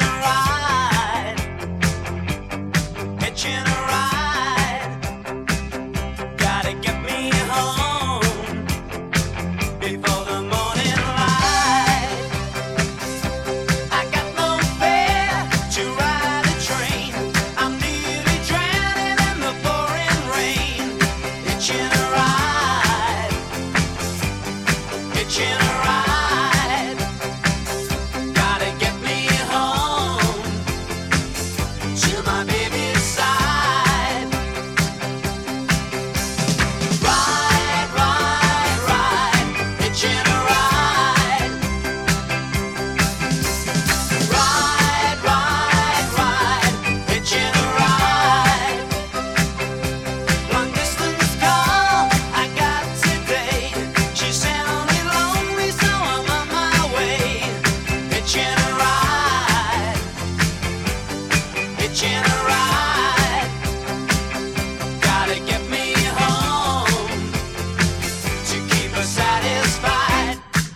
a ride, hitching a ride. Gotta get me home before the morning light. I got no fare to ride a train. I'm nearly drowning in the pouring rain. Hitching a ride, hitching a ride. Gotta get me home to my baby's side. Ride, ride, ride, hitching a ride. Ride, ride, ride, hitching a ride. Long distance call I got today. She sounded lonely, so I'm on my way. Hitching a ride, hitching a ride. Gotta get me home to keep her satisfied.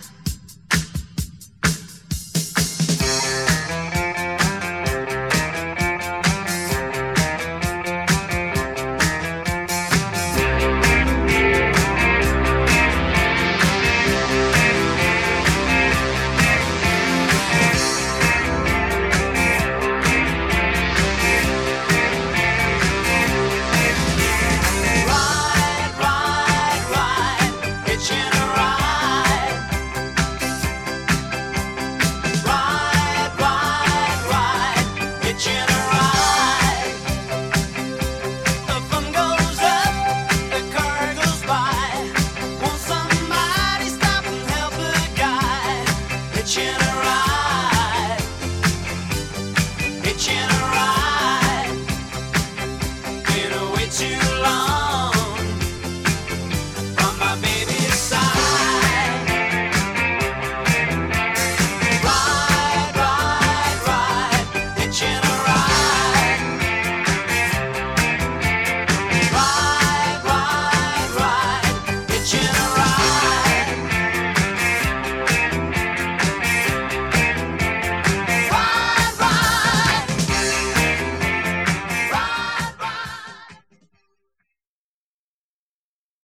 Ride, ride, ride, hitching a ride. Ride, ride, ride, hitching a ride. The fun goes up, the car goes by. Won't somebody stop and help a guy? Hitching a ride.